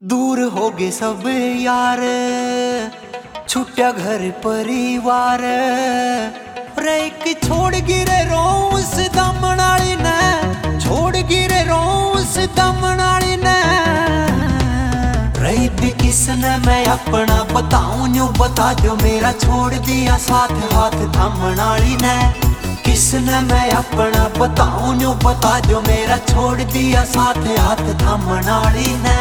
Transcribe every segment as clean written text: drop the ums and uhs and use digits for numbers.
दूर हो गए सब यार, छुट्टिया घर परिवार, एक छोड़ गिरे रोस दमनाली ने, छोड़ गिरे रोस दमनाली ने। रही भी किसने मैं अपना बताऊं, न्यू बता दो मेरा छोड़ दिया साथ हाथ थमनाली ने। किसने मैं अपना बताऊं, न्यू बता दो मेरा छोड़ दिया साथ हाथ थमनाली ने।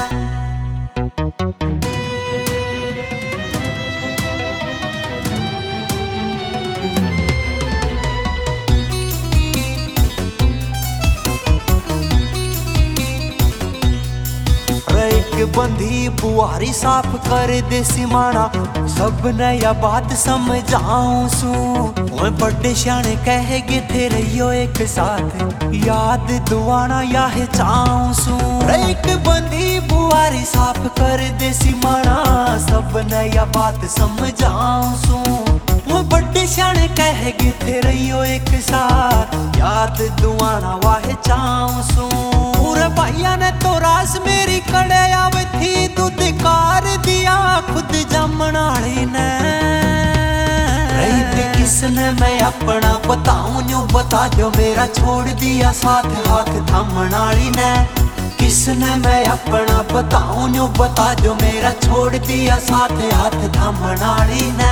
बंधी बुआरी साफ कर दे सिमाना, सब नया बात समझाऊं सू। बड़े श्याने कहेगे थे रहियो एक साथ, याद दुआना या है चाहूं सू। एक बंधी बुआरी साफ कर दे सिमाना, सब नया बात समझाऊं सू। बड़े श्याने कहेगे थे रहियो एक साथ, याद दुआना वाहे चाहूं सू। पूरे भाइया ने तो रास मेरी कड़े आवे थी, दूध कार दिया खुद जमनाली ने। रही किसने मैं अपना बताऊं, न्यू बता दो मेरा छोड़ दिया साथ हाथ थमनाली ने। किसने मैं अपना बताऊं, न्यू बता दो मेरा छोड़ दिया साथ हाथ थमनाली ने।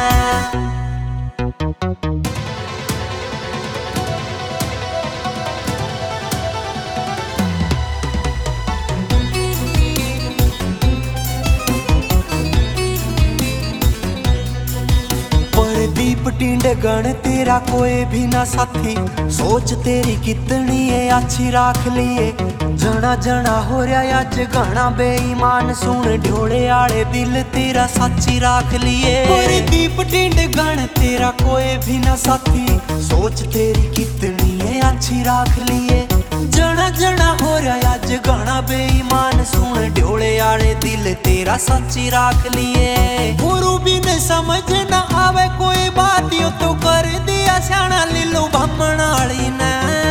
दीप टींडे गण तेरा कोई भी ना साथी, सोच तेरी कितनी है अच्छी राख लिए। जना जना हो रहा अज गाना बेईमान, सुन ढोले आले दिल तेरा सच्ची राख लिए। दीप टींडे गण तेरा कोई भी ना साथी, सोच तेरी कितनी है अच्छी राख लिए। जना जना हो रहा अज गाना बेईमान, सुन ढोले आले दिल तेरा सच्ची राख लिए। गुरु भी न समझ न आवे कोई बात, यो तो कर दिया स्याना लीलू भमनाली ने।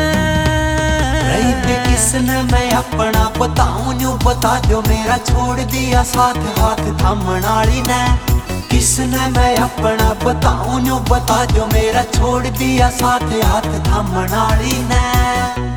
रही किसने मैं अपना बताऊं, न्यू बता दो मेरा छोड़ दिया साथ हाथ थमनाली ने। किसने मैं अपना बताऊं, न्यू बता दो मेरा छोड़ दिया साथ हाथ थमनाली ने।